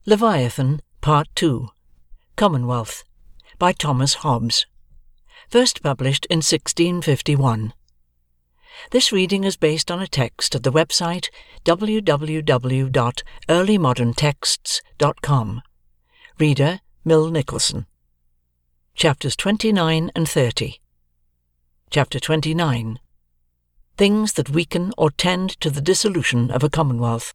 Leviathan, Part 2, Commonwealth, by Thomas Hobbes. First published in 1651. This reading is based on a text at the website www.earlymoderntexts.com. Reader, Mill Nicholson. Chapters 29 and 30. Chapter 29. Things that weaken or tend to the dissolution of a commonwealth.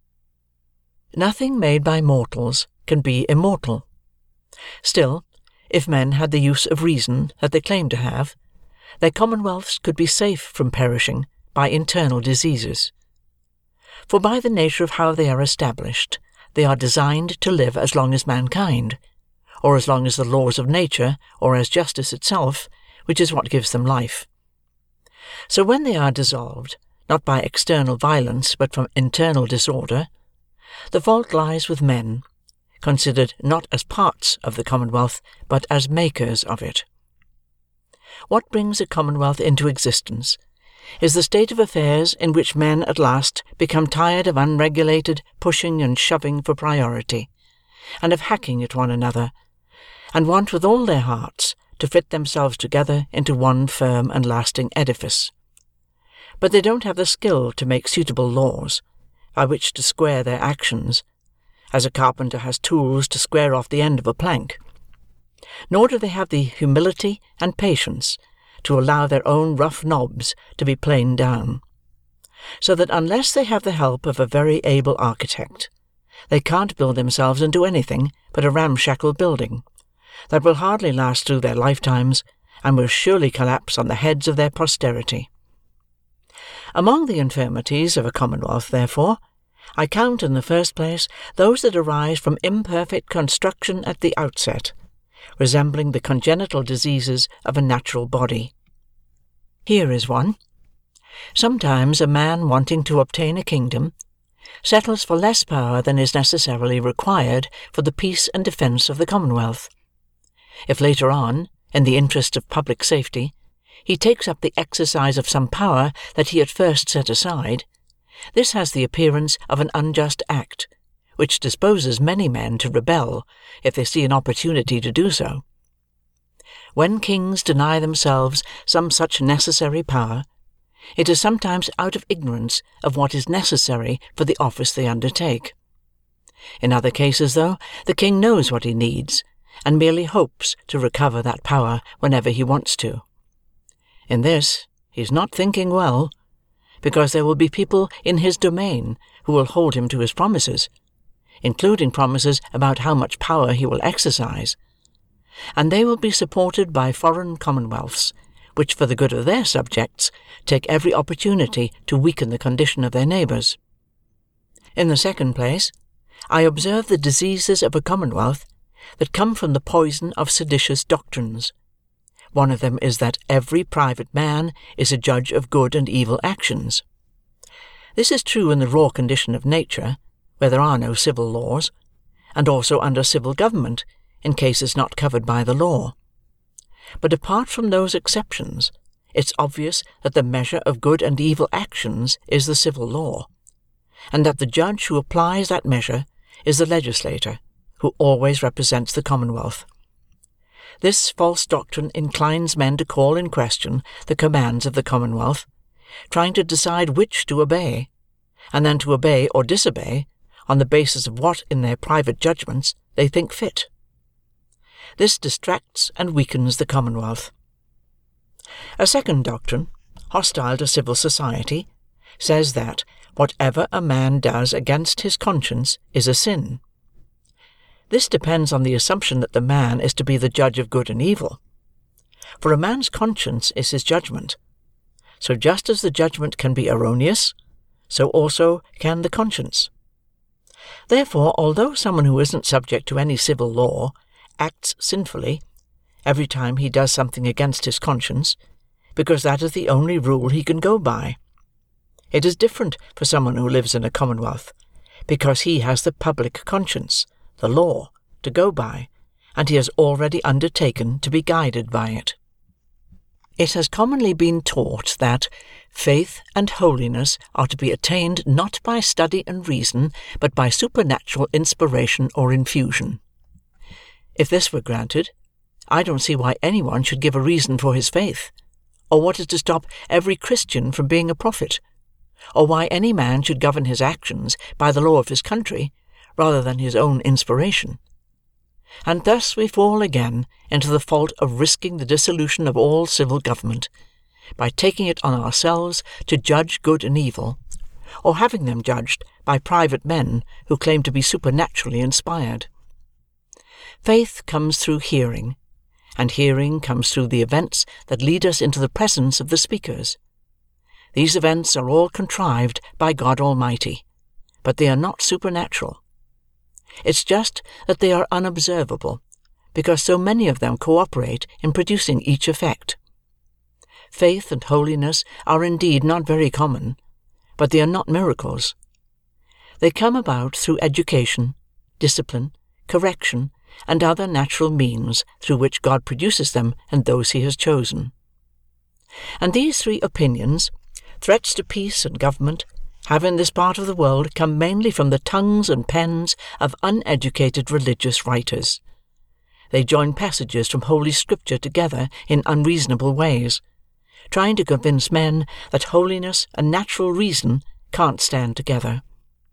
Nothing made by mortals can be immortal. Still, if men had the use of reason that they claim to have, their commonwealths could be safe from perishing by internal diseases. For by the nature of how they are established, they are designed to live as long as mankind, or as long as the laws of nature, or as justice itself, which is what gives them life. So when they are dissolved, not by external violence but from internal disorder, the fault lies with men, considered not as parts of the commonwealth, but as makers of it. What brings a commonwealth into existence is the state of affairs in which men at last become tired of unregulated pushing and shoving for priority, and of hacking at one another, and want with all their hearts to fit themselves together into one firm and lasting edifice. But they don't have the skill to make suitable laws, by which to square their actions, as a carpenter has tools to square off the end of a plank. Nor do they have the humility and patience to allow their own rough knobs to be planed down, so that unless they have the help of a very able architect, they can't build themselves into anything but a ramshackle building, that will hardly last through their lifetimes, and will surely collapse on the heads of their posterity. Among the infirmities of a commonwealth, therefore, I count in the first place those that arise from imperfect construction at the outset, resembling the congenital diseases of a natural body. Here is one. Sometimes a man wanting to obtain a kingdom settles for less power than is necessarily required for the peace and defence of the commonwealth. If later on, in the interest of public safety, he takes up the exercise of some power that he at first set aside, this has the appearance of an unjust act, which disposes many men to rebel if they see an opportunity to do so. When kings deny themselves some such necessary power, it is sometimes out of ignorance of what is necessary for the office they undertake. In other cases, though, the king knows what he needs, and merely hopes to recover that power whenever he wants to. In this, he is not thinking well, because there will be people in his domain who will hold him to his promises, including promises about how much power he will exercise, and they will be supported by foreign commonwealths, which, for the good of their subjects, take every opportunity to weaken the condition of their neighbours. In the second place, I observe the diseases of a commonwealth that come from the poison of seditious doctrines. One of them is that every private man is a judge of good and evil actions. This is true in the raw condition of nature, where there are no civil laws, and also under civil government, in cases not covered by the law. But apart from those exceptions, it's obvious that the measure of good and evil actions is the civil law, and that the judge who applies that measure is the legislator, who always represents the commonwealth. This false doctrine inclines men to call in question the commands of the commonwealth, trying to decide which to obey, and then to obey or disobey on the basis of what in their private judgments they think fit. This distracts and weakens the commonwealth. A second doctrine, hostile to civil society, says that whatever a man does against his conscience is a sin. This depends on the assumption that the man is to be the judge of good and evil. For a man's conscience is his judgment. So just as the judgment can be erroneous, so also can the conscience. Therefore, although someone who isn't subject to any civil law acts sinfully every time he does something against his conscience, because that is the only rule he can go by, it is different for someone who lives in a commonwealth, because he has the public conscience, the law, to go by, and he has already undertaken to be guided by it. It has commonly been taught that faith and holiness are to be attained not by study and reason, but by supernatural inspiration or infusion. If this were granted, I don't see why anyone should give a reason for his faith, or what is to stop every Christian from being a prophet, or why any man should govern his actions by the law of his country rather than his own inspiration. And thus we fall again into the fault of risking the dissolution of all civil government, by taking it on ourselves to judge good and evil, or having them judged by private men who claim to be supernaturally inspired. Faith comes through hearing, and hearing comes through the events that lead us into the presence of the speakers. These events are all contrived by God Almighty, but they are not supernatural. It's just that they are unobservable, because so many of them cooperate in producing each effect. Faith and holiness are indeed not very common, but they are not miracles. They come about through education, discipline, correction, and other natural means through which God produces them in those he has chosen. And these three opinions, threats to peace and government, have in this part of the world come mainly from the tongues and pens of uneducated religious writers. They join passages from Holy Scripture together in unreasonable ways, trying to convince men that holiness and natural reason can't stand together.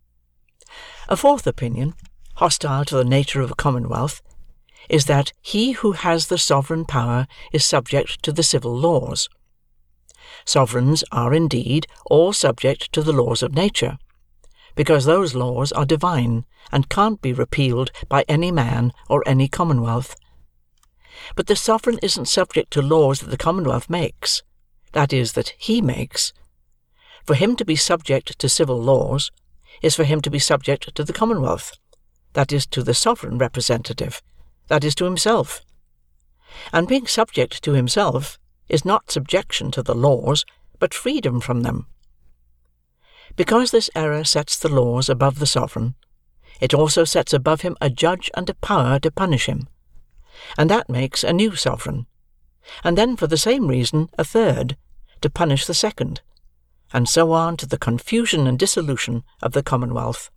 A fourth opinion, hostile to the nature of a commonwealth, is that he who has the sovereign power is subject to the civil laws. Sovereigns are indeed all subject to the laws of nature, because those laws are divine and can't be repealed by any man or any commonwealth. But the sovereign isn't subject to laws that the commonwealth makes, that is, that he makes. For him to be subject to civil laws is for him to be subject to the commonwealth, that is, to the sovereign representative, that is, to himself. And being subject to himself is not subjection to the laws, but freedom from them. Because this error sets the laws above the sovereign, it also sets above him a judge and a power to punish him, and that makes a new sovereign, and then for the same reason a third, to punish the second, and so on to the confusion and dissolution of the commonwealth.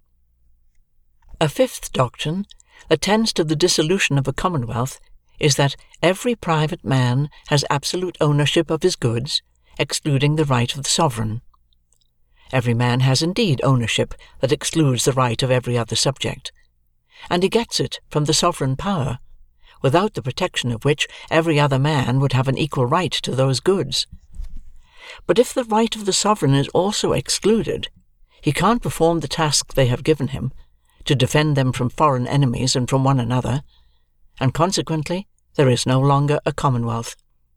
A fifth doctrine that tends to the dissolution of a commonwealth is that every private man has absolute ownership of his goods, excluding the right of the sovereign. Every man has indeed ownership that excludes the right of every other subject, and he gets it from the sovereign power, without the protection of which every other man would have an equal right to those goods. But if the right of the sovereign is also excluded, he can't perform the task they have given him, to defend them from foreign enemies and from one another, and consequently there is no longer a commonwealth.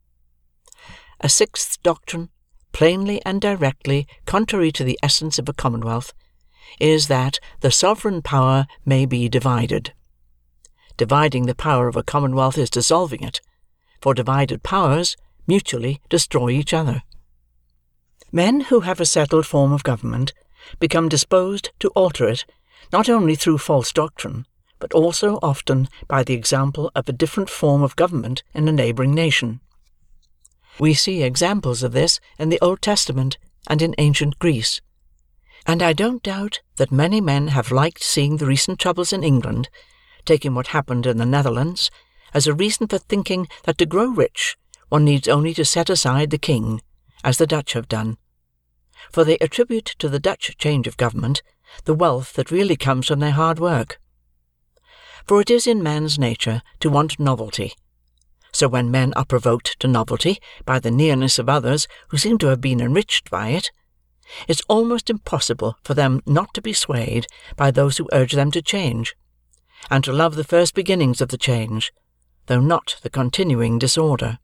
A sixth doctrine, plainly and directly contrary to the essence of a commonwealth, is that the sovereign power may be divided. Dividing the power of a commonwealth is dissolving it, for divided powers mutually destroy each other. Men who have a settled form of government become disposed to alter it, not only through false doctrine, but also often by the example of a different form of government in a neighbouring nation. We see examples of this in the Old Testament and in ancient Greece, and I don't doubt that many men have liked seeing the recent troubles in England, taking what happened in the Netherlands, as a reason for thinking that to grow rich one needs only to set aside the king, as the Dutch have done. For they attribute to the Dutch change of government the wealth that really comes from their hard work. For it is in man's nature to want novelty. So when men are provoked to novelty by the nearness of others who seem to have been enriched by it, it's almost impossible for them not to be swayed by those who urge them to change, and to love the first beginnings of the change, though not the continuing disorder.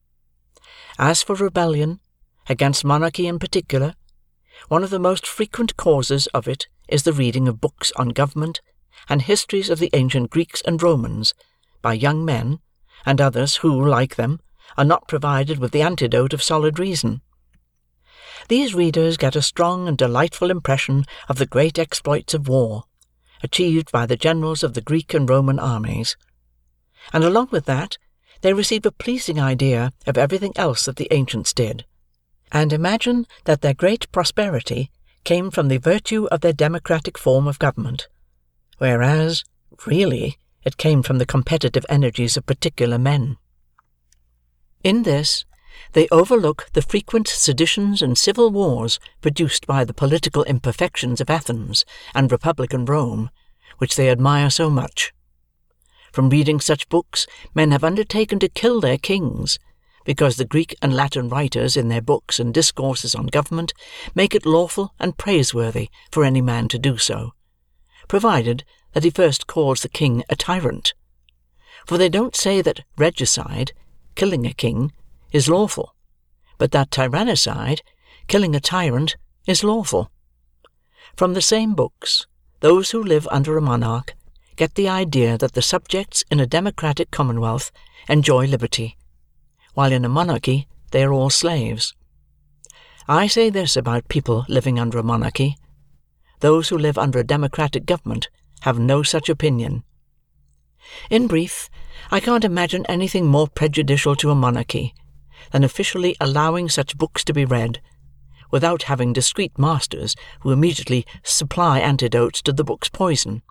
As for rebellion, against monarchy in particular, one of the most frequent causes of it is the reading of books on government and histories of the ancient Greeks and Romans by young men, and others who, like them, are not provided with the antidote of solid reason. These readers get a strong and delightful impression of the great exploits of war, achieved by the generals of the Greek and Roman armies, and along with that, they receive a pleasing idea of everything else that the ancients did, and imagine that their great prosperity came from the virtue of their democratic form of government, whereas, really, it came from the competitive energies of particular men. In this, they overlook the frequent seditions and civil wars produced by the political imperfections of Athens and republican Rome, which they admire so much. From reading such books, men have undertaken to kill their kings, because the Greek and Latin writers in their books and discourses on government make it lawful and praiseworthy for any man to do so, provided that he first calls the king a tyrant. For they don't say that regicide, killing a king, is lawful, but that tyrannicide, killing a tyrant, is lawful. From the same books, those who live under a monarch get the idea that the subjects in a democratic commonwealth enjoy liberty, while in a monarchy they are all slaves. I say this about people living under a monarchy. Those who live under a democratic government have no such opinion. In brief, I can't imagine anything more prejudicial to a monarchy than officially allowing such books to be read, without having discreet masters who immediately supply antidotes to the book's poison.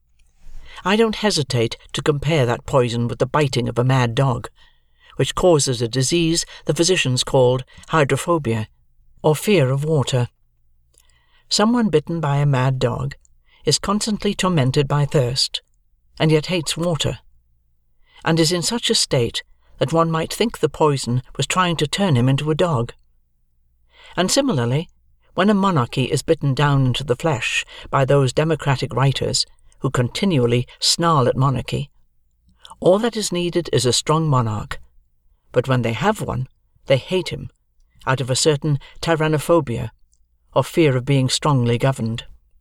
I don't hesitate to compare that poison with the biting of a mad dog, which causes a disease the physicians called hydrophobia, or fear of water. Someone bitten by a mad dog is constantly tormented by thirst, and yet hates water, and is in such a state that one might think the poison was trying to turn him into a dog. And similarly, when a monarchy is bitten down into the flesh by those democratic writers who continually snarl at monarchy, all that is needed is a strong monarch, but when they have one, they hate him, out of a certain tyrannophobia, or fear of being strongly governed.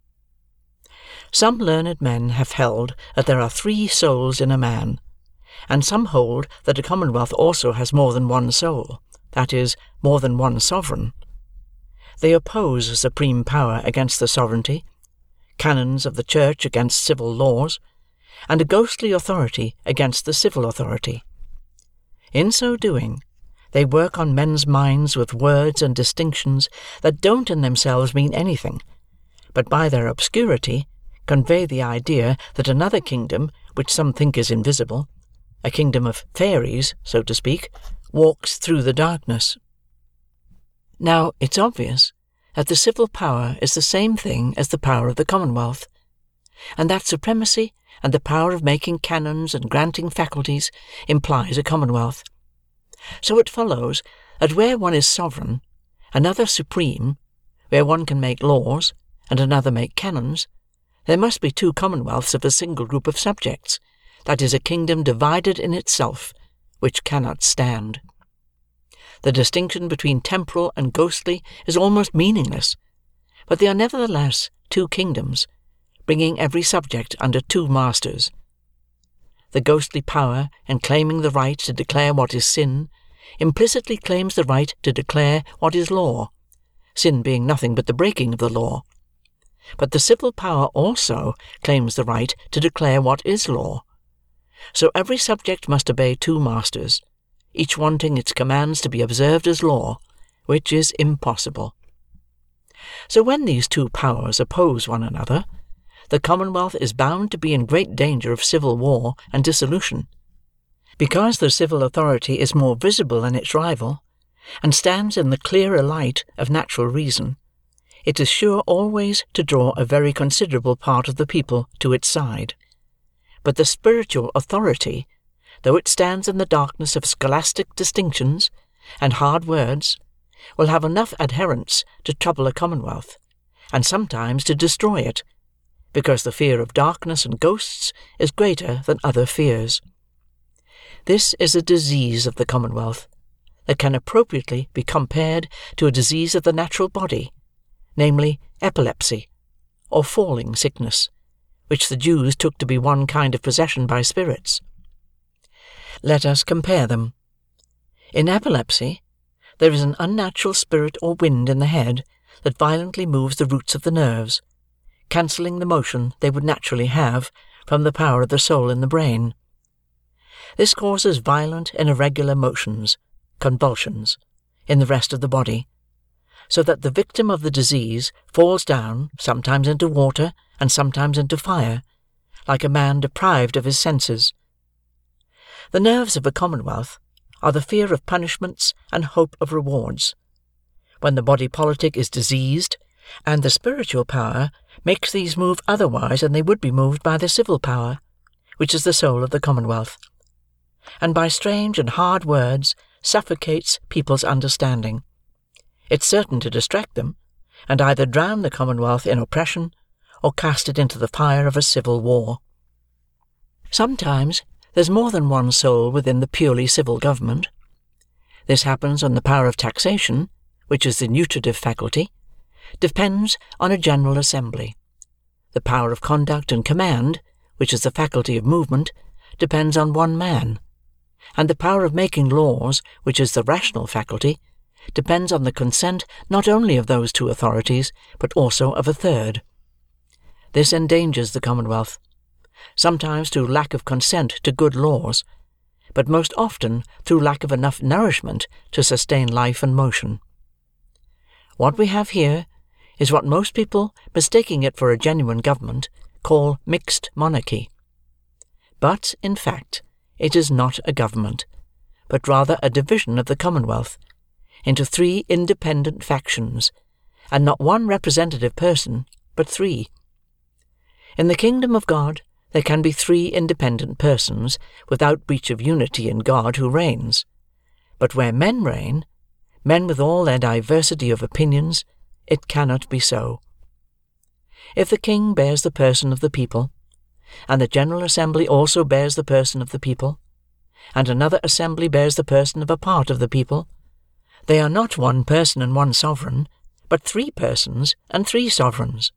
Some learned men have held that there are 3 souls in a man, and some hold that a commonwealth also has more than one soul, that is, more than one sovereign. They oppose a supreme power against the sovereignty, canons of the church against civil laws, and a ghostly authority against the civil authority. In so doing, they work on men's minds with words and distinctions that don't in themselves mean anything, but by their obscurity convey the idea that another kingdom, which some think is invisible, a kingdom of fairies, so to speak, walks through the darkness. Now, it's obvious that the civil power is the same thing as the power of the commonwealth, and that supremacy and the power of making canons and granting faculties implies a commonwealth. So it follows that where one is sovereign, another supreme, where one can make laws, and another make canons, there must be 2 commonwealths of a single group of subjects, that is, a kingdom divided in itself, which cannot stand. The distinction between temporal and ghostly is almost meaningless, but they are nevertheless 2 kingdoms, bringing every subject under 2 masters. The ghostly power, in claiming the right to declare what is sin, implicitly claims the right to declare what is law, sin being nothing but the breaking of the law. But the civil power also claims the right to declare what is law. So every subject must obey 2 masters, each wanting its commands to be observed as law, which is impossible. So when these 2 powers oppose one another, the commonwealth is bound to be in great danger of civil war and dissolution. Because the civil authority is more visible than its rival, and stands in the clearer light of natural reason, it is sure always to draw a very considerable part of the people to its side. But the spiritual authority, though it stands in the darkness of scholastic distinctions and hard words, will have enough adherents to trouble a commonwealth, and sometimes to destroy it, because the fear of darkness and ghosts is greater than other fears. This is a disease of the commonwealth, that can appropriately be compared to a disease of the natural body, namely epilepsy, or falling sickness, which the Jews took to be one kind of possession by spirits. Let us compare them. In epilepsy, there is an unnatural spirit or wind in the head that violently moves the roots of the nerves, cancelling the motion they would naturally have from the power of the soul in the brain. This causes violent and irregular motions, convulsions, in the rest of the body, so that the victim of the disease falls down, sometimes into water and sometimes into fire, like a man deprived of his senses. The nerves of a commonwealth are the fear of punishments and hope of rewards. When the body politic is diseased, and the spiritual power makes these move otherwise than they would be moved by the civil power, which is the soul of the commonwealth, and by strange and hard words suffocates people's understanding, it's certain to distract them, and either drown the commonwealth in oppression, or cast it into the fire of a civil war. Sometimes there's more than one soul within the purely civil government. This happens when the power of taxation, which is the nutritive faculty, depends on a general assembly. The power of conduct and command, which is the faculty of movement, depends on one man, and the power of making laws, which is the rational faculty, depends on the consent not only of those two authorities, but also of a third. This endangers the commonwealth, sometimes through lack of consent to good laws, but most often through lack of enough nourishment to sustain life and motion. What we have here is what most people, mistaking it for a genuine government, call mixed monarchy. But, in fact, it is not a government, but rather a division of the commonwealth, into 3 independent factions, and not one representative person, but 3. In the kingdom of God, there can be 3 independent persons, without breach of unity in God who reigns. But where men reign, men with all their diversity of opinions, it cannot be so. If the king bears the person of the people, and the General Assembly also bears the person of the people, and another assembly bears the person of a part of the people, they are not one person and one sovereign, but 3 persons and 3 sovereigns.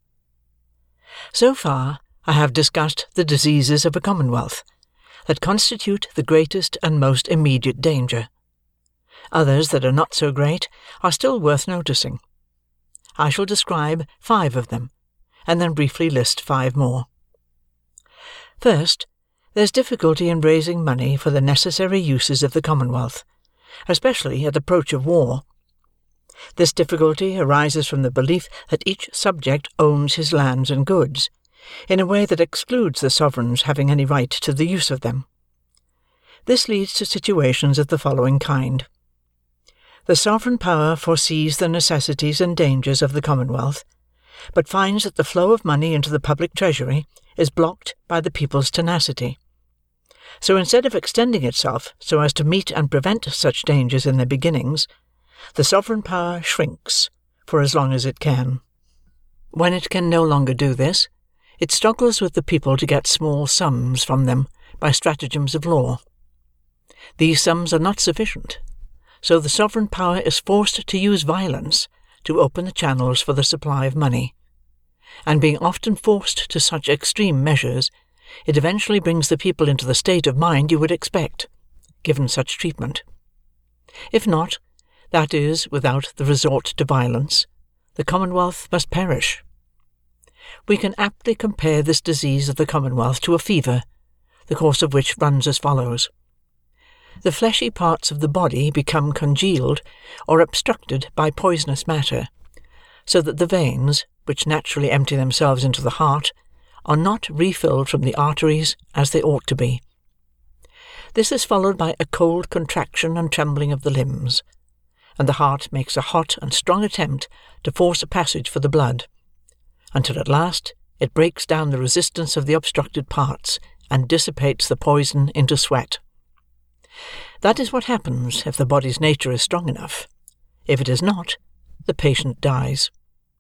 So far I have discussed the diseases of a commonwealth, that constitute the greatest and most immediate danger. Others that are not so great are still worth noticing. I shall describe 5 of them, and then briefly list 5 more. First, there's difficulty in raising money for the necessary uses of the commonwealth, especially at approach of war. This difficulty arises from the belief that each subject owns his lands and goods, in a way that excludes the sovereigns having any right to the use of them. This leads to situations of the following kind. The sovereign power foresees the necessities and dangers of the commonwealth, but finds that the flow of money into the public treasury is blocked by the people's tenacity. So instead of extending itself so as to meet and prevent such dangers in their beginnings, the sovereign power shrinks for as long as it can. When it can no longer do this, it struggles with the people to get small sums from them by stratagems of law. These sums are not sufficient, so the sovereign power is forced to use violence to open the channels for the supply of money, and being often forced to such extreme measures, it eventually brings the people into the state of mind you would expect, given such treatment. If not, that is, without the resort to violence, the commonwealth must perish. We can aptly compare this disease of the commonwealth to a fever, the course of which runs as follows. The fleshy parts of the body become congealed or obstructed by poisonous matter, so that the veins, which naturally empty themselves into the heart, are not refilled from the arteries as they ought to be. This is followed by a cold contraction and trembling of the limbs, and the heart makes a hot and strong attempt to force a passage for the blood, until at last it breaks down the resistance of the obstructed parts and dissipates the poison into sweat. That is what happens if the body's nature is strong enough. If it is not, the patient dies.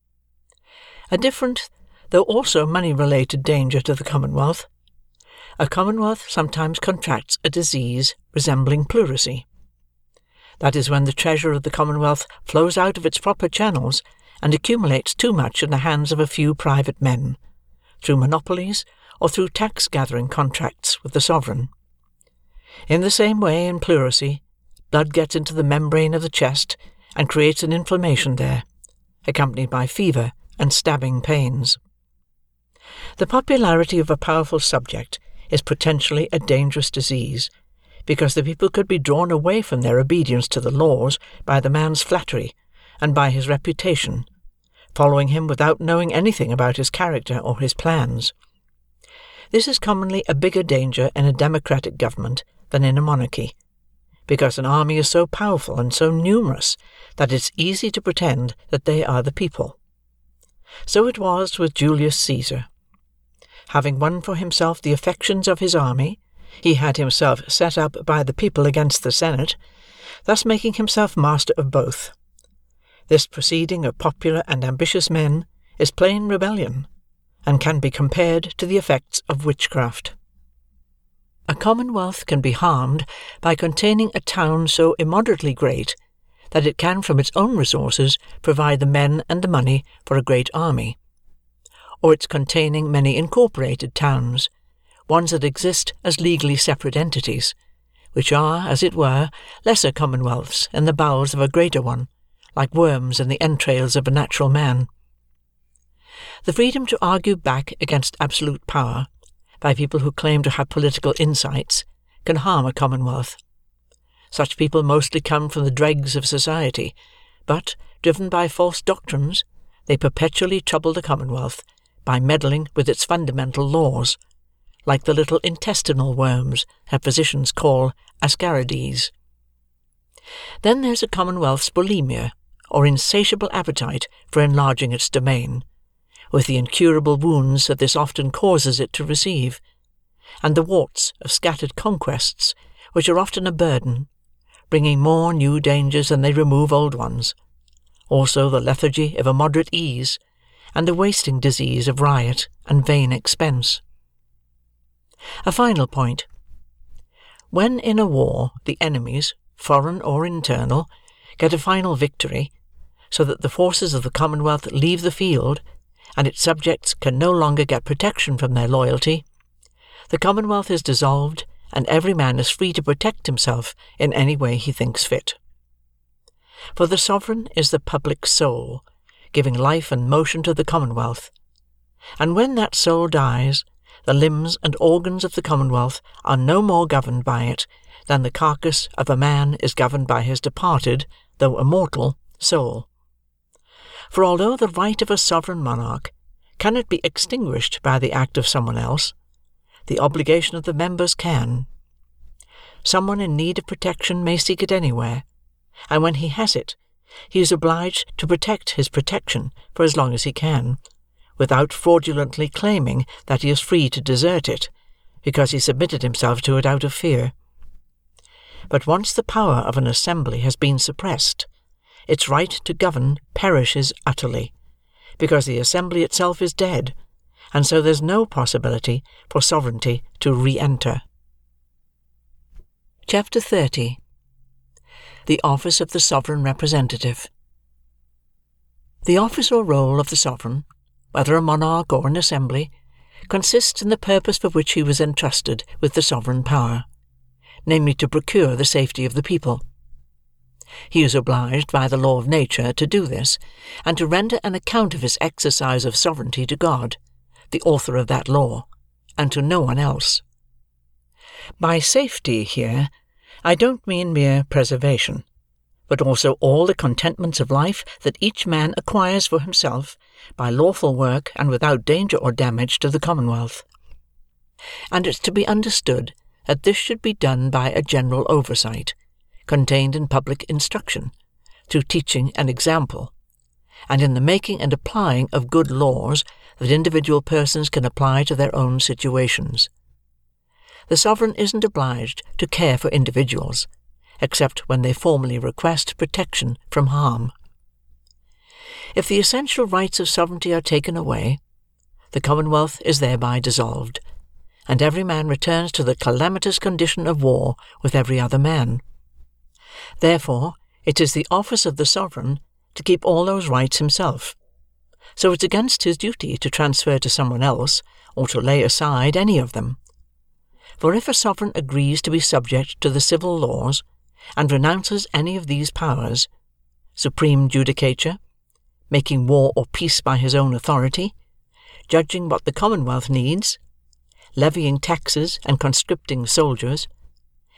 A different, though also money-related danger to the commonwealth. A commonwealth sometimes contracts a disease resembling pleurisy. That is when the treasure of the commonwealth flows out of its proper channels and accumulates too much in the hands of a few private men, through monopolies or through tax-gathering contracts with the sovereign. In the same way, in pleurisy, blood gets into the membrane of the chest and creates an inflammation there, accompanied by fever and stabbing pains. The popularity of a powerful subject is potentially a dangerous disease, because the people could be drawn away from their obedience to the laws by the man's flattery and by his reputation, following him without knowing anything about his character or his plans. This is commonly a bigger danger in a democratic government than in a monarchy, because an army is so powerful and so numerous that it's easy to pretend that they are the people. So it was with Julius Caesar. Having won for himself the affections of his army, he had himself set up by the people against the Senate, thus making himself master of both. This proceeding of popular and ambitious men is plain rebellion, and can be compared to the effects of witchcraft. A commonwealth can be harmed by containing a town so immoderately great that it can from its own resources provide the men and the money for a great army, or its containing many incorporated towns, ones that exist as legally separate entities, which are, as it were, lesser commonwealths in the bowels of a greater one, like worms in the entrails of a natural man. The freedom to argue back against absolute power, by people who claim to have political insights, can harm a commonwealth. Such people mostly come from the dregs of society, but, driven by false doctrines, they perpetually trouble the commonwealth by meddling with its fundamental laws, like the little intestinal worms that physicians call Ascarides. Then there's a commonwealth's bulimia, or insatiable appetite for enlarging its domain, with the incurable wounds that this often causes it to receive, and the warts of scattered conquests, which are often a burden, bringing more new dangers than they remove old ones, also the lethargy of a moderate ease, and the wasting disease of riot and vain expense. A final point. When in a war the enemies, foreign or internal, get a final victory, so that the forces of the Commonwealth leave the field, and its subjects can no longer get protection from their loyalty, the Commonwealth is dissolved, and every man is free to protect himself in any way he thinks fit. For the sovereign is the public soul, giving life and motion to the Commonwealth, and when that soul dies, the limbs and organs of the Commonwealth are no more governed by it than the carcass of a man is governed by his departed, though immortal, soul. For although the right of a sovereign monarch cannot be extinguished by the act of someone else, the obligation of the members can. Someone in need of protection may seek it anywhere, and when he has it, he is obliged to protect his protection for as long as he can, without fraudulently claiming that he is free to desert it, because he submitted himself to it out of fear. But once the power of an assembly has been suppressed, its right to govern perishes utterly, because the assembly itself is dead, and so there's no possibility for sovereignty to re-enter. Chapter 30. The Office of the Sovereign Representative. The office or role of the sovereign, whether a monarch or an assembly, consists in the purpose for which he was entrusted with the sovereign power, namely to procure the safety of the people. He is obliged by the law of nature to do this, and to render an account of his exercise of sovereignty to God, the author of that law, and to no one else. By safety here, I don't mean mere preservation, but also all the contentments of life that each man acquires for himself by lawful work and without danger or damage to the Commonwealth. And it's to be understood that this should be done by a general oversight, contained in public instruction, through teaching and example, and in the making and applying of good laws that individual persons can apply to their own situations. The sovereign isn't obliged to care for individuals, except when they formally request protection from harm. If the essential rights of sovereignty are taken away, the Commonwealth is thereby dissolved, and every man returns to the calamitous condition of war with every other man. Therefore, it is the office of the sovereign to keep all those rights himself, so it's against his duty to transfer to someone else, or to lay aside any of them. For if a sovereign agrees to be subject to the civil laws, and renounces any of these powers, supreme judicature, making war or peace by his own authority, judging what the Commonwealth needs, levying taxes and conscripting soldiers,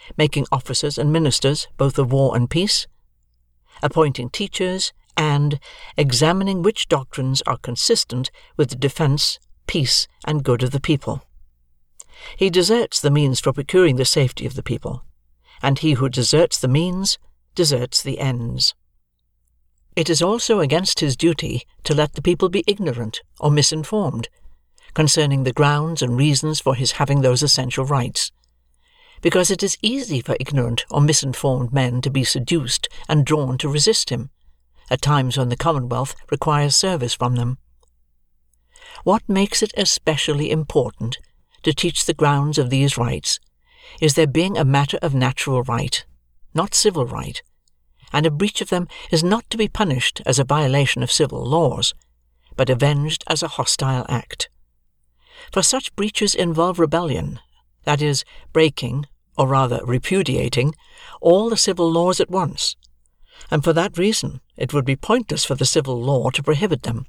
making officers and ministers both of war and peace, appointing teachers, and examining which doctrines are consistent with the defence, peace, and good of the people. He deserts the means for procuring the safety of the people, and he who deserts the means deserts the ends. It is also against his duty to let the people be ignorant or misinformed concerning the grounds and reasons for his having those essential rights, because it is easy for ignorant or misinformed men to be seduced and drawn to resist him, at times when the Commonwealth requires service from them. What makes it especially important to teach the grounds of these rights is their being a matter of natural right, not civil right, and a breach of them is not to be punished as a violation of civil laws, but avenged as a hostile act. For such breaches involve rebellion, that is, breaking, or rather repudiating, all the civil laws at once, and for that reason it would be pointless for the civil law to prohibit them.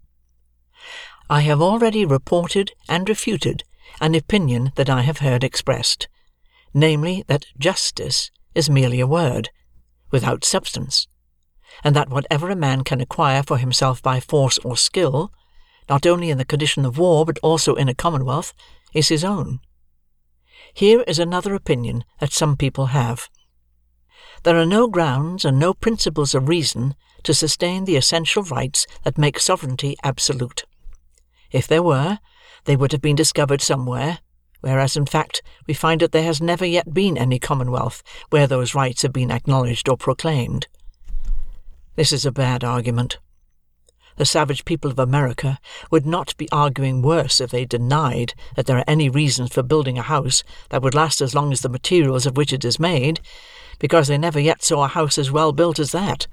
I have already reported and refuted an opinion that I have heard expressed, namely that justice is merely a word, without substance, and that whatever a man can acquire for himself by force or skill, not only in the condition of war but also in a commonwealth, is his own. Here is another opinion that some people have. There are no grounds and no principles of reason to sustain the essential rights that make sovereignty absolute. If there were, they would have been discovered somewhere, whereas in fact we find that there has never yet been any commonwealth where those rights have been acknowledged or proclaimed. This is a bad argument. The savage people of America would not be arguing worse if they denied that there are any reasons for building a house that would last as long as the materials of which it is made, because they never yet saw a house as well built as that.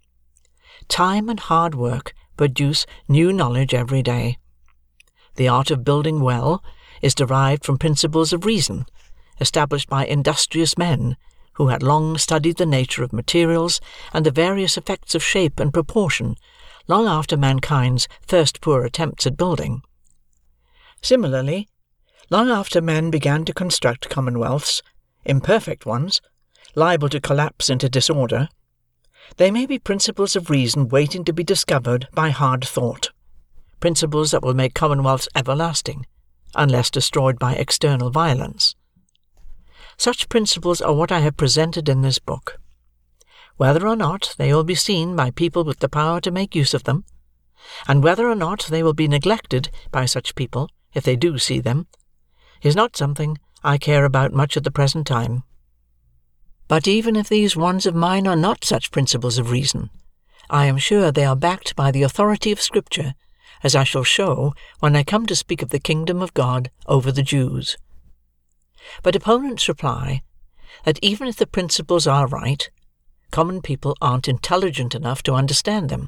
Time and hard work produce new knowledge every day. The art of building well is derived from principles of reason, established by industrious men who had long studied the nature of materials and the various effects of shape and proportion, long after mankind's first poor attempts at building. Similarly, long after men began to construct commonwealths, imperfect ones, liable to collapse into disorder, they may be principles of reason waiting to be discovered by hard thought, principles that will make commonwealths everlasting, unless destroyed by external violence. Such principles are what I have presented in this book. Whether or not they will be seen by people with the power to make use of them, and whether or not they will be neglected by such people if they do see them, is not something I care about much at the present time. But even if these ones of mine are not such principles of reason, I am sure they are backed by the authority of Scripture, as I shall show when I come to speak of the kingdom of God over the Jews. But opponents reply that even if the principles are right, common people aren't intelligent enough to understand them.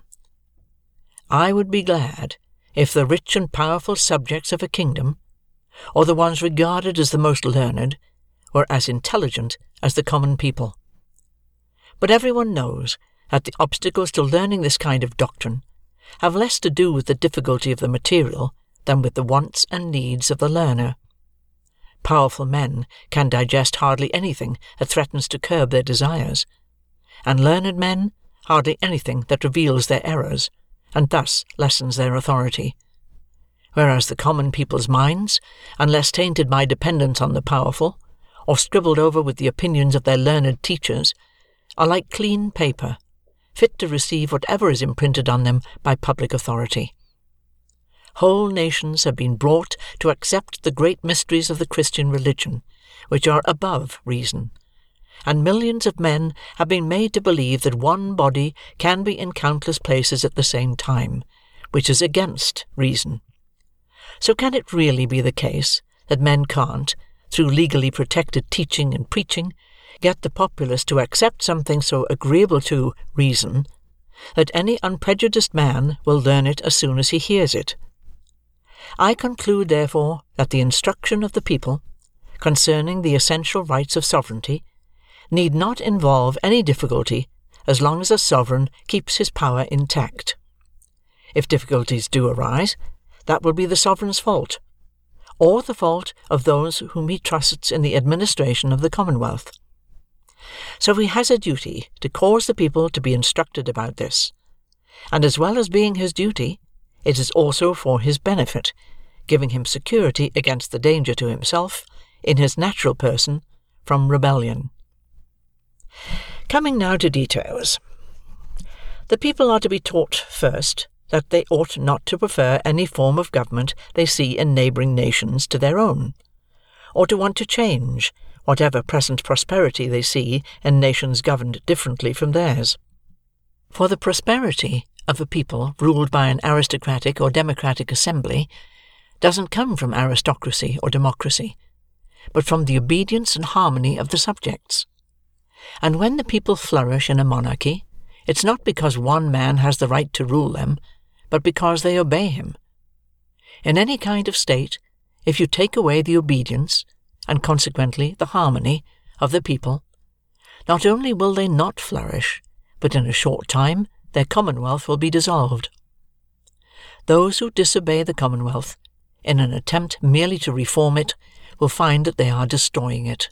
I would be glad if the rich and powerful subjects of a kingdom, or the ones regarded as the most learned, were as intelligent as the common people. But everyone knows that the obstacles to learning this kind of doctrine have less to do with the difficulty of the material than with the wants and needs of the learner. Powerful men can digest hardly anything that threatens to curb their desires, and learned men hardly anything that reveals their errors, and thus lessens their authority. Whereas the common people's minds, unless tainted by dependence on the powerful, or scribbled over with the opinions of their learned teachers, are like clean paper, fit to receive whatever is imprinted on them by public authority. Whole nations have been brought to accept the great mysteries of the Christian religion, which are above reason, and millions of men have been made to believe that one body can be in countless places at the same time, which is against reason. So can it really be the case that men can't, through legally protected teaching and preaching, get the populace to accept something so agreeable to reason that any unprejudiced man will learn it as soon as he hears it? I conclude, therefore, that the instruction of the people concerning the essential rights of sovereignty need not involve any difficulty as long as a sovereign keeps his power intact. If difficulties do arise, that will be the sovereign's fault, or the fault of those whom he trusts in the administration of the Commonwealth. So he has a duty to cause the people to be instructed about this, and as well as being his duty, it is also for his benefit, giving him security against the danger to himself, in his natural person, from rebellion. Coming now to details. The people are to be taught first that they ought not to prefer any form of government they see in neighbouring nations to their own, or to want to change whatever present prosperity they see in nations governed differently from theirs. For the prosperity of a people ruled by an aristocratic or democratic assembly doesn't come from aristocracy or democracy, but from the obedience and harmony of the subjects. And when the people flourish in a monarchy, it's not because one man has the right to rule them, but because they obey him. In any kind of state, if you take away the obedience, and consequently the harmony, of the people, not only will they not flourish, but in a short time their commonwealth will be dissolved. Those who disobey the commonwealth, in an attempt merely to reform it, will find that they are destroying it.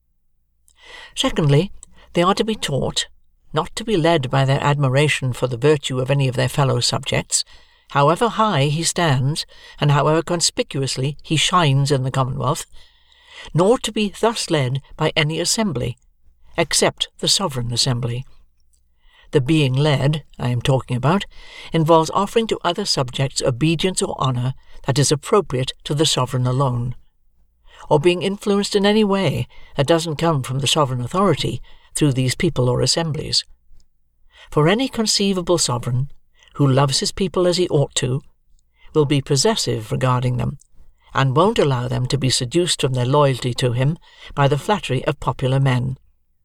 Secondly, they are to be taught not to be led by their admiration for the virtue of any of their fellow subjects, however high he stands, and however conspicuously he shines in the commonwealth, nor to be thus led by any assembly, except the sovereign assembly. The being led, I am talking about, involves offering to other subjects obedience or honour that is appropriate to the sovereign alone, or being influenced in any way that doesn't come from the sovereign authority through these people or assemblies. For any conceivable sovereign, who loves his people as he ought to, will be possessive regarding them, and won't allow them to be seduced from their loyalty to him by the flattery of popular men.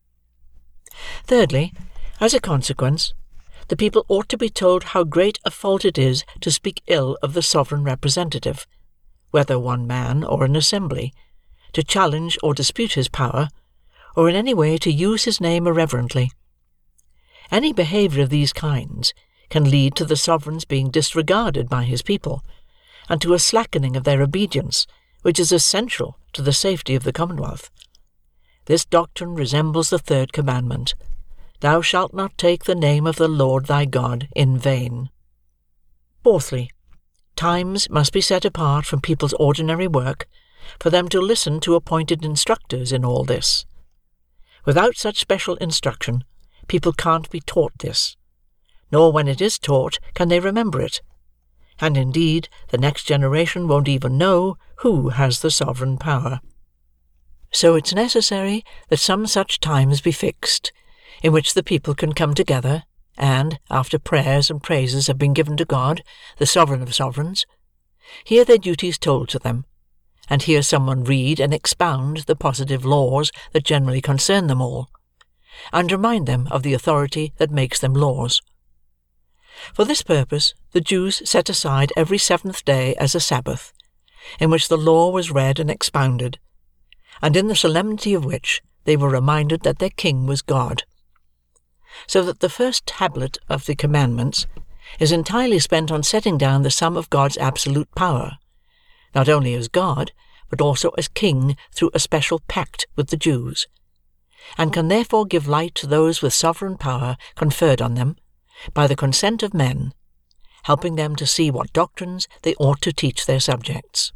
Thirdly, as a consequence, the people ought to be told how great a fault it is to speak ill of the sovereign representative, whether one man or an assembly, to challenge or dispute his power, or in any way to use his name irreverently. Any behaviour of these kinds can lead to the sovereign's being disregarded by his people, and to a slackening of their obedience, which is essential to the safety of the commonwealth. This doctrine resembles the third commandment, "Thou shalt not take the name of the Lord thy God in vain." Fourthly, times must be set apart from people's ordinary work for them to listen to appointed instructors in all this. Without such special instruction, people can't be taught this, nor when it is taught can they remember it, and indeed the next generation won't even know who has the sovereign power. So it's necessary that some such times be fixed, in which the people can come together, and, after prayers and praises have been given to God, the sovereign of sovereigns, hear their duties told to them, and hear someone read and expound the positive laws that generally concern them all, and remind them of the authority that makes them laws. For this purpose the Jews set aside every seventh day as a Sabbath, in which the law was read and expounded, and in the solemnity of which they were reminded that their King was God. So that the first tablet of the commandments is entirely spent on setting down the sum of God's absolute power, not only as God, but also as King through a special pact with the Jews, and can therefore give light to those with sovereign power conferred on them, by the consent of men, helping them to see what doctrines they ought to teach their subjects.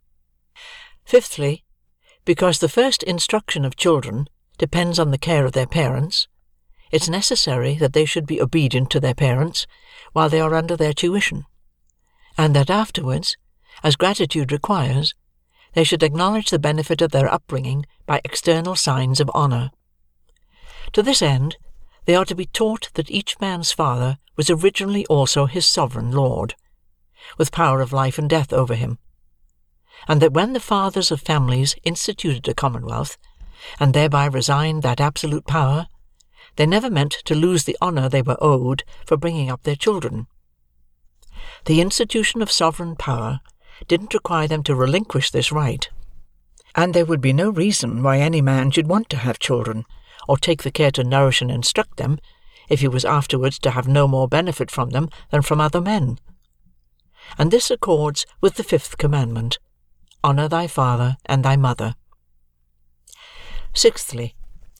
Fifthly, because the first instruction of children depends on the care of their parents, it's necessary that they should be obedient to their parents while they are under their tuition, and that afterwards, as gratitude requires, they should acknowledge the benefit of their upbringing by external signs of honour. To this end, they are to be taught that each man's father was originally also his sovereign lord, with power of life and death over him, and that when the fathers of families instituted a commonwealth, and thereby resigned that absolute power, they never meant to lose the honour they were owed for bringing up their children. The institution of sovereign power didn't require them to relinquish this right, and there would be no reason why any man should want to have children, or take the care to nourish and instruct them, if he was afterwards to have no more benefit from them than from other men. And this accords with the fifth commandment, "Honour thy father and thy mother." Sixthly,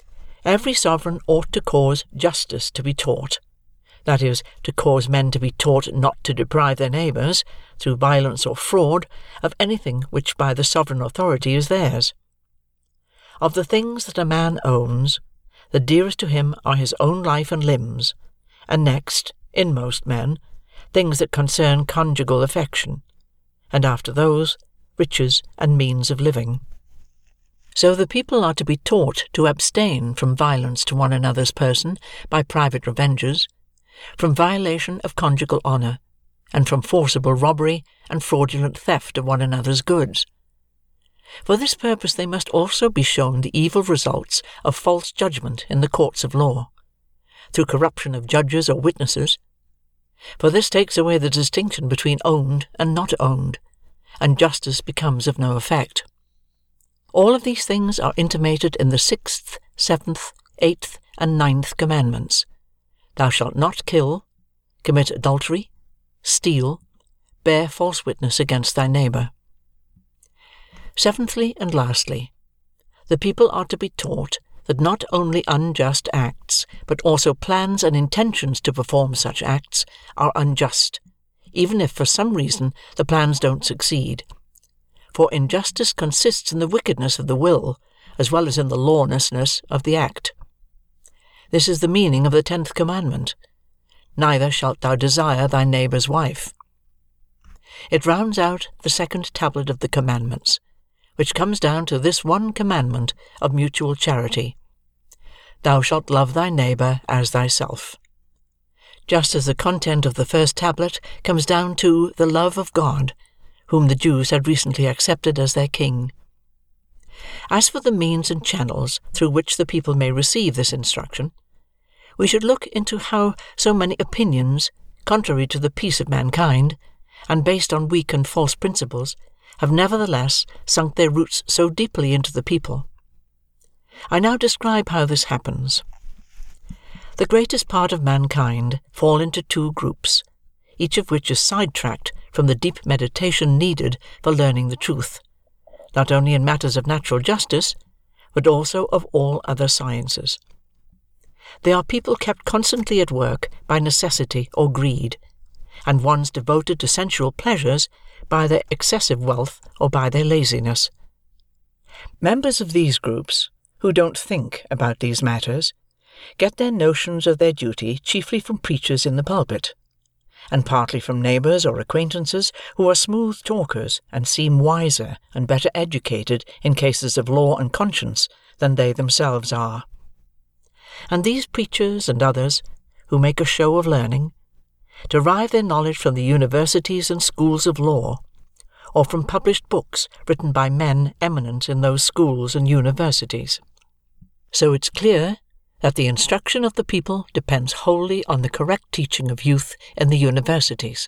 Every sovereign ought to cause justice to be taught, that is, to cause men to be taught not to deprive their neighbours, through violence or fraud, of anything which by the sovereign authority is theirs. Of the things that a man owns, the dearest to him are his own life and limbs, and next, in most men, things that concern conjugal affection, and after those, riches and means of living. So the people are to be taught to abstain from violence to one another's person by private revenges, from violation of conjugal honour, and from forcible robbery and fraudulent theft of one another's goods. For this purpose they must also be shown the evil results of false judgment in the courts of law, through corruption of judges or witnesses, for this takes away the distinction between owned and not owned, and justice becomes of no effect. All of these things are intimated in the 6th, 7th, 8th, and 9th commandments. Thou shalt not kill, commit adultery, steal, bear false witness against thy neighbour. Seventhly and lastly, the people are to be taught that not only unjust acts, but also plans and intentions to perform such acts, are unjust, even if for some reason the plans don't succeed. For injustice consists in the wickedness of the will, as well as in the lawlessness of the act. This is the meaning of the 10th commandment, Neither shalt thou desire thy neighbour's wife. It rounds out the 2nd tablet of the commandments, which comes down to this one commandment of mutual charity. Thou shalt love thy neighbour as thyself. Just as the content of the 1st tablet comes down to the love of God, whom the Jews had recently accepted as their king. As for the means and channels through which the people may receive this instruction, we should look into how so many opinions, contrary to the peace of mankind, and based on weak and false principles, have nevertheless sunk their roots so deeply into the people. I now describe how this happens. The greatest part of mankind fall into 2 groups, each of which is sidetracked from the deep meditation needed for learning the truth, not only in matters of natural justice, but also of all other sciences. They are people kept constantly at work by necessity or greed, and ones devoted to sensual pleasures by their excessive wealth or by their laziness. Members of these groups, who don't think about these matters, get their notions of their duty chiefly from preachers in the pulpit, and partly from neighbours or acquaintances who are smooth talkers and seem wiser and better educated in cases of law and conscience than they themselves are. And these preachers and others, who make a show of learning, derive their knowledge from the universities and schools of law, or from published books written by men eminent in those schools and universities. So it's clear that the instruction of the people depends wholly on the correct teaching of youth in the universities.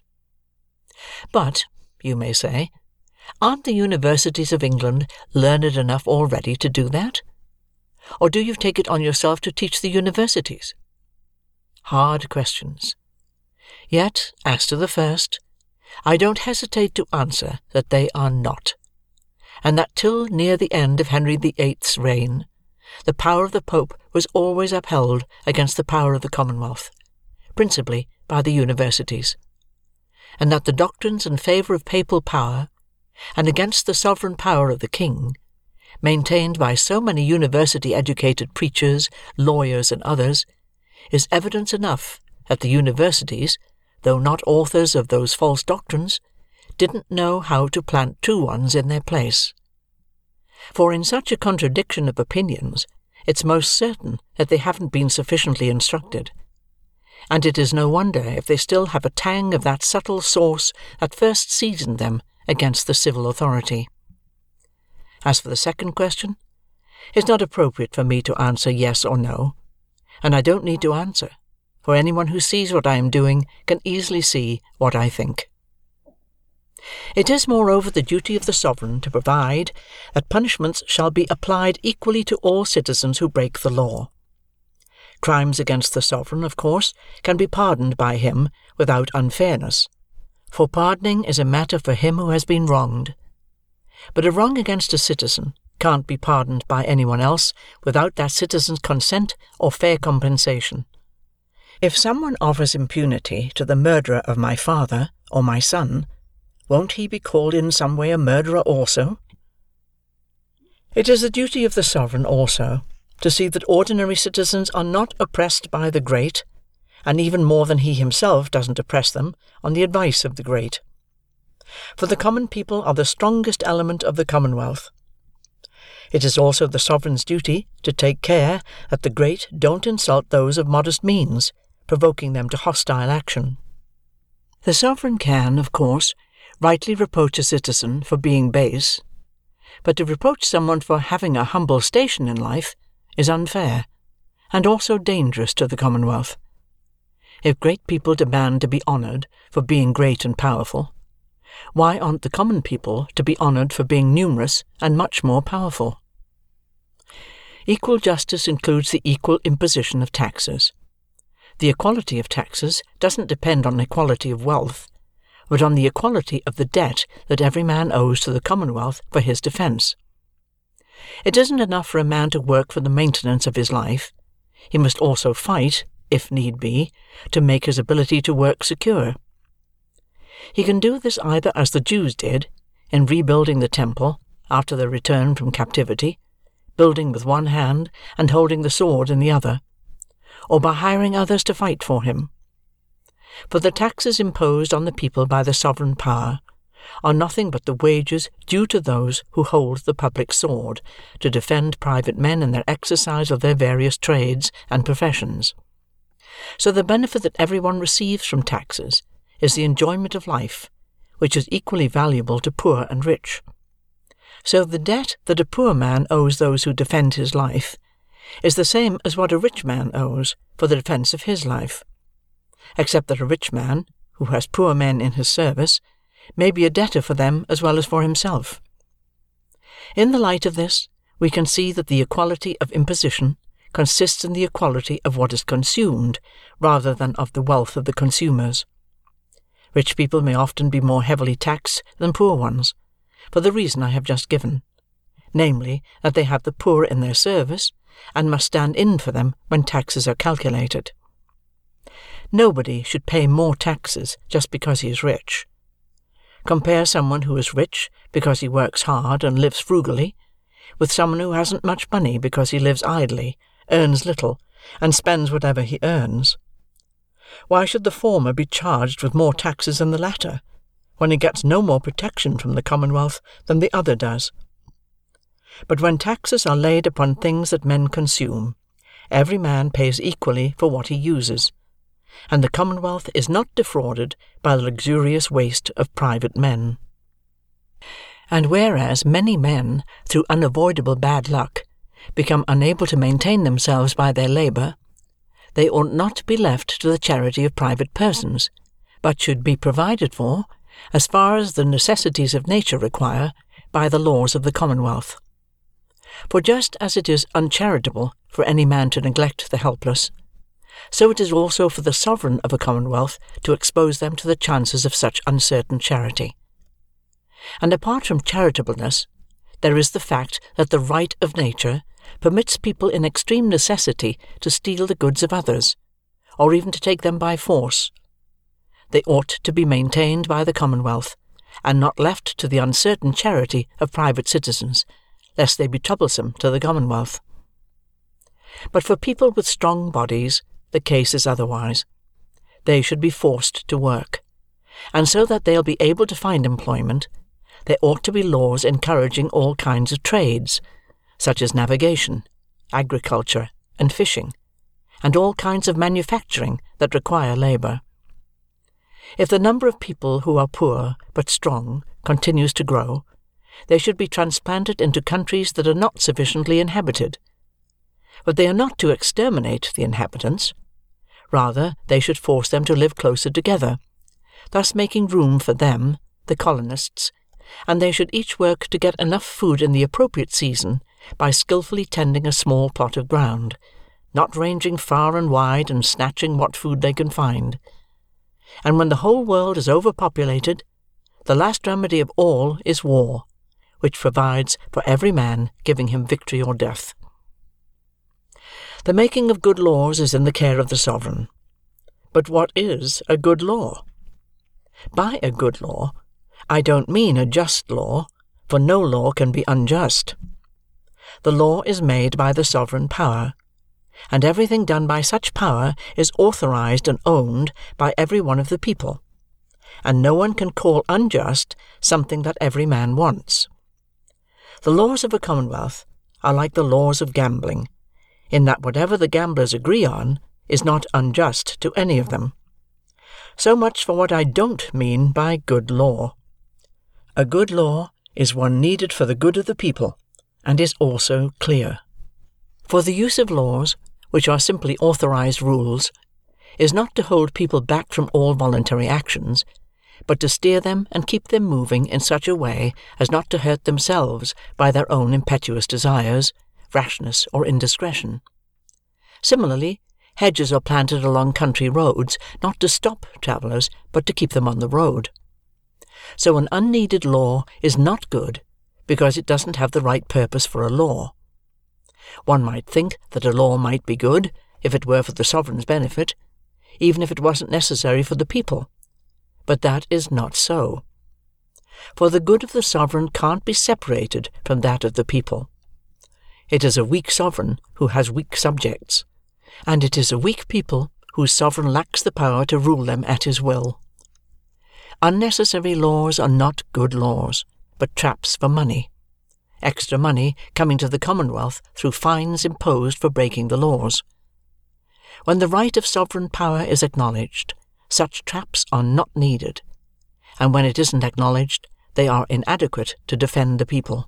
But, you may say, aren't the universities of England learned enough already to do that? Or do you take it on yourself to teach the universities? Hard questions. Yet, as to the first, I don't hesitate to answer that they are not, and that till near the end of Henry VIII's reign, the power of the Pope was always upheld against the power of the Commonwealth, principally by the universities, and that the doctrines in favour of papal power, and against the sovereign power of the king, maintained by so many university-educated preachers, lawyers, and others, is evidence enough that the universities, though not authors of those false doctrines, didn't know how to plant true ones in their place. For in such a contradiction of opinions, it's most certain that they haven't been sufficiently instructed, and it is no wonder if they still have a tang of that subtle sauce that first seasoned them against the civil authority. As for the second question, it's not appropriate for me to answer yes or no, and I don't need to answer, for anyone who sees what I am doing can easily see what I think. It is, moreover, the duty of the sovereign to provide that punishments shall be applied equally to all citizens who break the law. Crimes against the sovereign, of course, can be pardoned by him without unfairness, for pardoning is a matter for him who has been wronged. But a wrong against a citizen can't be pardoned by anyone else without that citizen's consent or fair compensation. If someone offers impunity to the murderer of my father or my son, won't he be called in some way a murderer also? It is the duty of the sovereign also to see that ordinary citizens are not oppressed by the great, and even more than he himself doesn't oppress them on the advice of the great. For the common people are the strongest element of the commonwealth. It is also the sovereign's duty to take care that the great don't insult those of modest means, provoking them to hostile action. The sovereign can, of course, rightly reproach a citizen for being base, but to reproach someone for having a humble station in life is unfair, and also dangerous to the commonwealth. If great people demand to be honoured for being great and powerful, why aren't the common people to be honoured for being numerous and much more powerful? Equal justice includes the equal imposition of taxes. The equality of taxes doesn't depend on equality of wealth, but on the equality of the debt that every man owes to the commonwealth for his defence. It isn't enough for a man to work for the maintenance of his life. He must also fight, if need be, to make his ability to work secure. He can do this either as the Jews did, in rebuilding the temple after their return from captivity, building with one hand and holding the sword in the other, or by hiring others to fight for him. For the taxes imposed on the people by the sovereign power are nothing but the wages due to those who hold the public sword to defend private men in their exercise of their various trades and professions. So the benefit that everyone receives from taxes is the enjoyment of life, which is equally valuable to poor and rich. So the debt that a poor man owes those who defend his life is the same as what a rich man owes for the defence of his life, except that a rich man, who has poor men in his service, may be a debtor for them as well as for himself. In the light of this, we can see that the equality of imposition consists in the equality of what is consumed, rather than of the wealth of the consumers. Rich people may often be more heavily taxed than poor ones, for the reason I have just given, namely, that they have the poor in their service, and must stand in for them when taxes are calculated. Nobody should pay more taxes just because he is rich. Compare someone who is rich because he works hard and lives frugally, with someone who hasn't much money because he lives idly, earns little, and spends whatever he earns. Why should the former be charged with more taxes than the latter, when he gets no more protection from the commonwealth than the other does? But when taxes are laid upon things that men consume, every man pays equally for what he uses, and the commonwealth is not defrauded by the luxurious waste of private men. And whereas many men, through unavoidable bad luck, become unable to maintain themselves by their labour, they ought not be left to the charity of private persons, but should be provided for, as far as the necessities of nature require, by the laws of the commonwealth. For just as it is uncharitable for any man to neglect the helpless, so it is also for the sovereign of a commonwealth to expose them to the chances of such uncertain charity. And apart from charitableness, there is the fact that the right of nature permits people in extreme necessity to steal the goods of others, or even to take them by force. They ought to be maintained by the commonwealth, and not left to the uncertain charity of private citizens, lest they be troublesome to the commonwealth. But for people with strong bodies, the case is otherwise. They should be forced to work, and so that they'll be able to find employment, there ought to be laws encouraging all kinds of trades, such as navigation, agriculture, and fishing, and all kinds of manufacturing that require labour. If the number of people who are poor but strong continues to grow, they should be transplanted into countries that are not sufficiently inhabited. But they are not to exterminate the inhabitants. Rather, they should force them to live closer together, thus making room for them, the colonists, and they should each work to get enough food in the appropriate season by skilfully tending a small plot of ground, not ranging far and wide and snatching what food they can find. And when the whole world is overpopulated, the last remedy of all is war, which provides for every man, giving him victory or death. The making of good laws is in the care of the sovereign. But what is a good law? By a good law, I don't mean a just law, for no law can be unjust. The law is made by the sovereign power, and everything done by such power is authorized and owned by every one of the people, and no one can call unjust something that every man wants. The laws of a commonwealth are like the laws of gambling, in that whatever the gamblers agree on is not unjust to any of them. So much for what I don't mean by good law. A good law is one needed for the good of the people, and is also clear. For the use of laws, which are simply authorized rules, is not to hold people back from all voluntary actions, but to steer them and keep them moving in such a way as not to hurt themselves by their own impetuous desires, rashness, or indiscretion. Similarly, hedges are planted along country roads, not to stop travellers, but to keep them on the road. So an unneeded law is not good, because it doesn't have the right purpose for a law. One might think that a law might be good, if it were for the sovereign's benefit, even if it wasn't necessary for the people. But that is not so. For the good of the sovereign can't be separated from that of the people. It is a weak sovereign who has weak subjects, and it is a weak people whose sovereign lacks the power to rule them at his will. Unnecessary laws are not good laws, but traps for money, extra money coming to the Commonwealth through fines imposed for breaking the laws. When the right of sovereign power is acknowledged, such traps are not needed, and when it isn't acknowledged, they are inadequate to defend the people.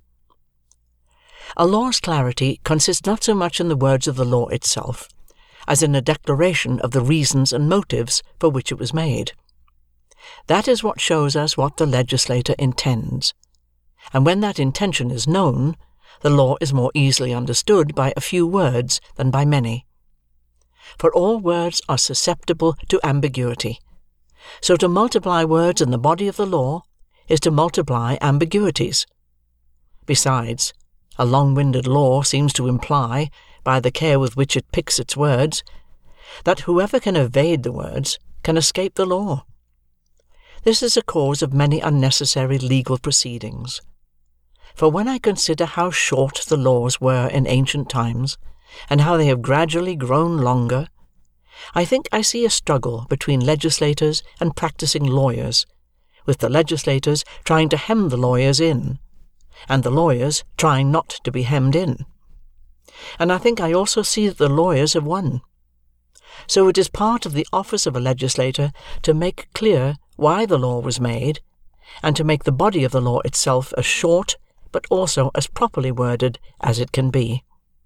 A law's clarity consists not so much in the words of the law itself, as in a declaration of the reasons and motives for which it was made. That is what shows us what the legislator intends, and when that intention is known, the law is more easily understood by a few words than by many. For all words are susceptible to ambiguity, so to multiply words in the body of the law is to multiply ambiguities. Besides, a long-winded law seems to imply, by the care with which it picks its words, that whoever can evade the words can escape the law. This is a cause of many unnecessary legal proceedings. For when I consider how short the laws were in ancient times, and how they have gradually grown longer, I think I see a struggle between legislators and practising lawyers, with the legislators trying to hem the lawyers in, and the lawyers trying not to be hemmed in. And I think I also see that the lawyers have won. So it is part of the office of a legislator to make clear why the law was made, and to make the body of the law itself as short, but also as properly worded as it can be.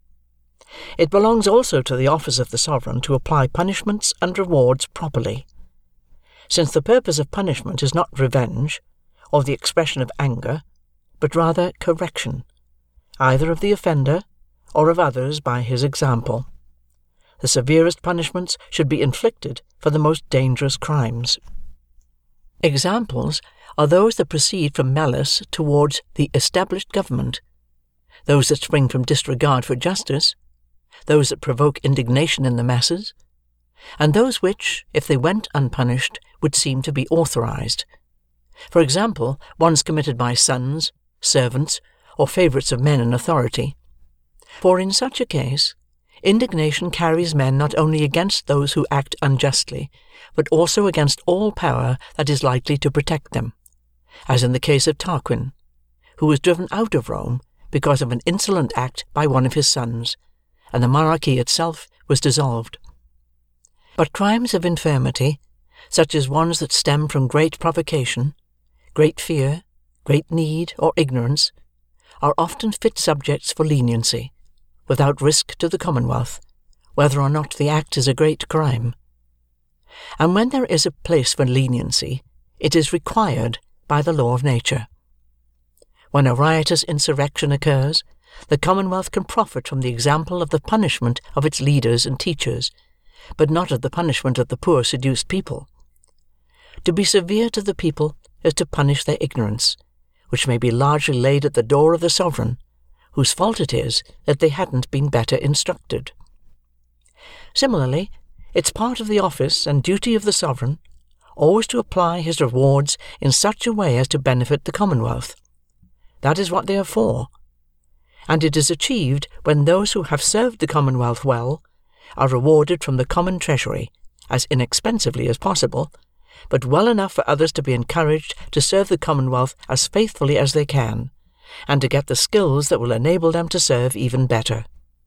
It belongs also to the office of the sovereign to apply punishments and rewards properly, since the purpose of punishment is not revenge, or the expression of anger, but rather correction, either of the offender or of others by his example. The severest punishments should be inflicted for the most dangerous crimes. Examples are those that proceed from malice towards the established government, those that spring from disregard for justice, those that provoke indignation in the masses, and those which, if they went unpunished, would seem to be authorized. For example, ones committed by sons, servants, or favourites of men in authority. For in such a case, indignation carries men not only against those who act unjustly, but also against all power that is likely to protect them, as in the case of Tarquin, who was driven out of Rome because of an insolent act by one of his sons, and the monarchy itself was dissolved. But crimes of infirmity, such as ones that stem from great provocation, great fear, great need, or ignorance, are often fit subjects for leniency, without risk to the Commonwealth, whether or not the act is a great crime. And when there is a place for leniency, it is required by the law of nature. When a riotous insurrection occurs, the Commonwealth can profit from the example of the punishment of its leaders and teachers, but not of the punishment of the poor seduced people. To be severe to the people is to punish their ignorance, which may be largely laid at the door of the sovereign, whose fault it is that they hadn't been better instructed. Similarly, it's part of the office and duty of the sovereign always to apply his rewards in such a way as to benefit the Commonwealth. That is what they are for, and it is achieved when those who have served the Commonwealth well are rewarded from the common treasury as inexpensively as possible, but well enough for others to be encouraged to serve the Commonwealth as faithfully as they can, and to get the skills that will enable them to serve even better.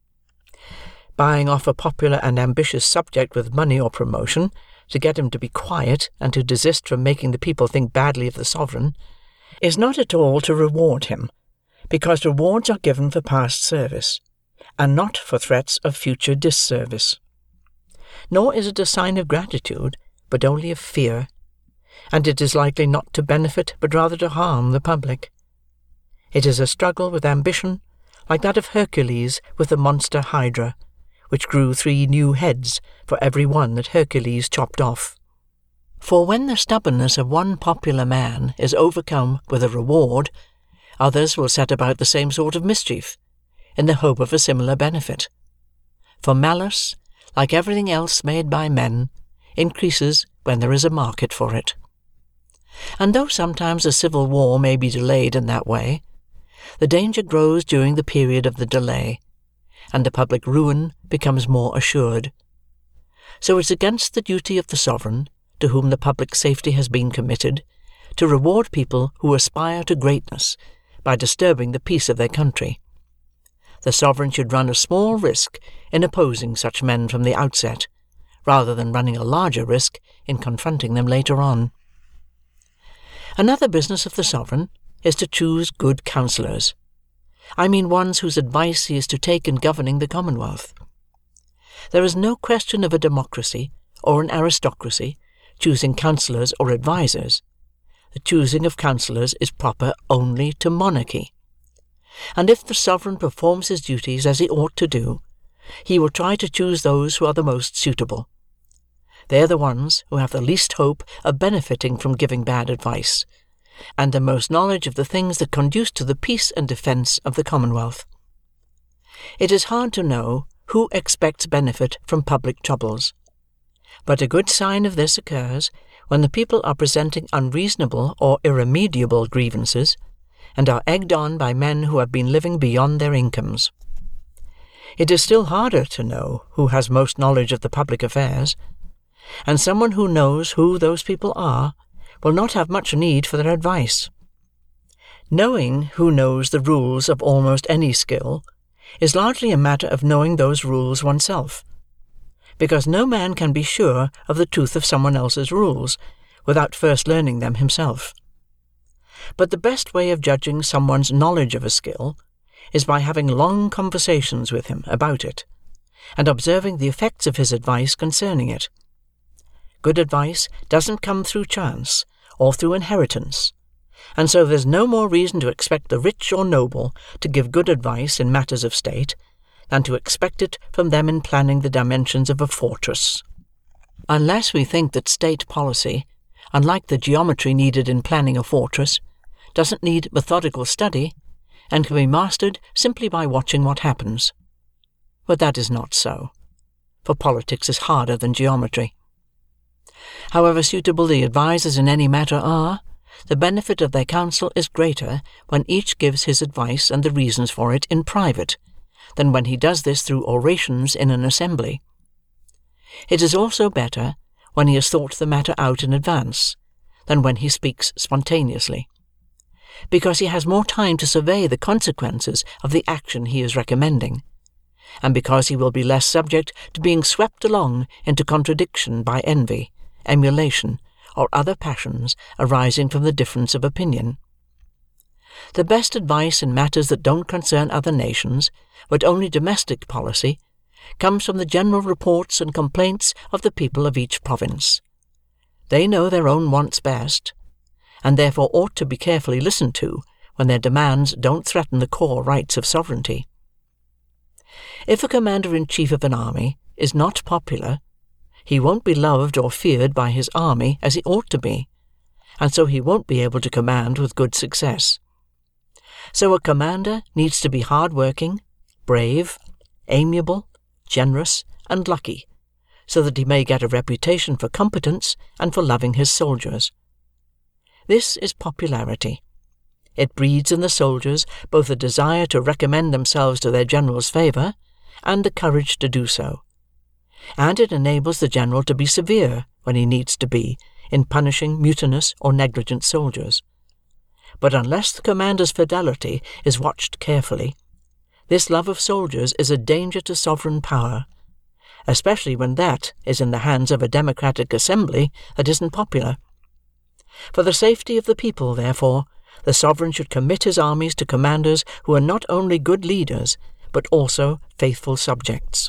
Buying off a popular and ambitious subject with money or promotion, to get him to be quiet and to desist from making the people think badly of the sovereign, is not at all to reward him, because rewards are given for past service, and not for threats of future disservice. Nor is it a sign of gratitude, but only of fear, and it is likely not to benefit but rather to harm the public. It is a struggle with ambition, like that of Hercules with the monster Hydra, which grew 3 new heads for every one that Hercules chopped off. For when the stubbornness of one popular man is overcome with a reward, others will set about the same sort of mischief, in the hope of a similar benefit. For malice, like everything else made by men, increases when there is a market for it. And though sometimes a civil war may be delayed in that way, the danger grows during the period of the delay, and the public ruin becomes more assured. So it's against the duty of the sovereign, to whom the public safety has been committed, to reward people who aspire to greatness by disturbing the peace of their country. The sovereign should run a small risk in opposing such men from the outset, rather than running a larger risk in confronting them later on. Another business of the sovereign is to choose good counsellors. I mean ones whose advice he is to take in governing the Commonwealth. There is no question of a democracy or an aristocracy choosing counsellors or advisers. The choosing of counsellors is proper only to monarchy. And if the sovereign performs his duties as he ought to do, he will try to choose those who are the most suitable. They are the ones who have the least hope of benefiting from giving bad advice, and the most knowledge of the things that conduce to the peace and defence of the Commonwealth. It is hard to know who expects benefit from public troubles, but a good sign of this occurs when the people are presenting unreasonable or irremediable grievances, and are egged on by men who have been living beyond their incomes. It is still harder to know who has most knowledge of the public affairs, and someone who knows who those people are will not have much need for their advice. Knowing who knows the rules of almost any skill is largely a matter of knowing those rules oneself, because no man can be sure of the truth of someone else's rules without first learning them himself. But the best way of judging someone's knowledge of a skill is by having long conversations with him about it, and observing the effects of his advice concerning it. Good advice doesn't come through chance or through inheritance, and so there's no more reason to expect the rich or noble to give good advice in matters of state than to expect it from them in planning the dimensions of a fortress. Unless we think that state policy, unlike the geometry needed in planning a fortress, doesn't need methodical study, and can be mastered simply by watching what happens. But that is not so, for politics is harder than geometry. However suitable the advisers in any matter are, the benefit of their counsel is greater when each gives his advice and the reasons for it in private, than when he does this through orations in an assembly. It is also better when he has thought the matter out in advance, than when he speaks spontaneously, because he has more time to survey the consequences of the action he is recommending, and because he will be less subject to being swept along into contradiction by envy, emulation, or other passions arising from the difference of opinion. The best advice in matters that don't concern other nations, but only domestic policy, comes from the general reports and complaints of the people of each province. They know their own wants best, and therefore ought to be carefully listened to when their demands don't threaten the core rights of sovereignty. If a commander-in-chief of an army is not popular, he won't be loved or feared by his army as he ought to be, and so he won't be able to command with good success. So a commander needs to be hard-working, brave, amiable, generous, and lucky, so that he may get a reputation for competence and for loving his soldiers. This is popularity. It breeds in the soldiers both a desire to recommend themselves to their general's favour, and the courage to do so. And it enables the general to be severe, when he needs to be, in punishing mutinous or negligent soldiers. But unless the commander's fidelity is watched carefully, this love of soldiers is a danger to sovereign power, especially when that is in the hands of a democratic assembly that isn't popular. For the safety of the people, therefore, the sovereign should commit his armies to commanders who are not only good leaders, but also faithful subjects.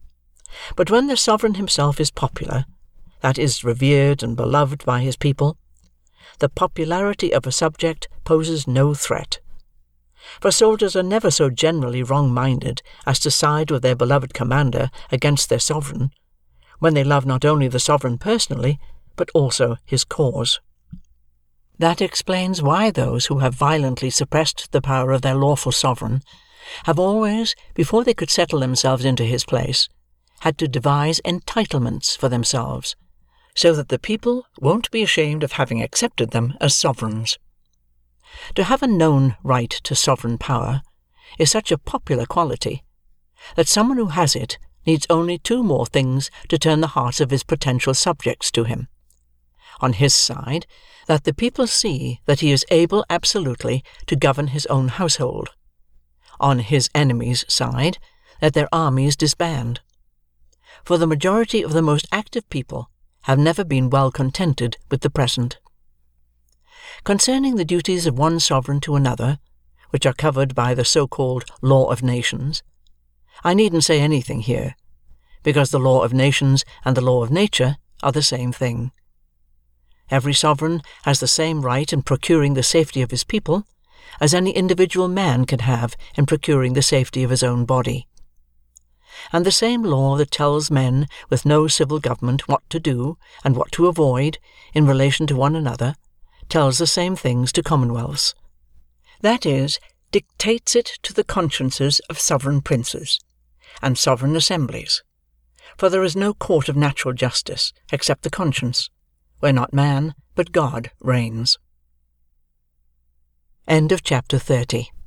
But when the sovereign himself is popular, that is, revered and beloved by his people, the popularity of a subject poses no threat. For soldiers are never so generally wrong-minded as to side with their beloved commander against their sovereign, when they love not only the sovereign personally, but also his cause. That explains why those who have violently suppressed the power of their lawful sovereign have always, before they could settle themselves into his place, had to devise entitlements for themselves, so that the people won't be ashamed of having accepted them as sovereigns. To have a known right to sovereign power is such a popular quality that someone who has it needs only two more things to turn the hearts of his potential subjects to him. On his side, that the people see that he is able absolutely to govern his own household. On his enemies' side, that their armies disband. For the majority of the most active people have never been well contented with the present. Concerning the duties of one sovereign to another, which are covered by the so-called law of nations, I needn't say anything here, because the law of nations and the law of nature are the same thing. Every sovereign has the same right in procuring the safety of his people as any individual man can have in procuring the safety of his own body. And the same law that tells men with no civil government what to do and what to avoid in relation to one another tells the same things to commonwealths. That is, dictates it to the consciences of sovereign princes and sovereign assemblies, for there is no court of natural justice except the conscience, where not man, but God reigns. End of chapter 30.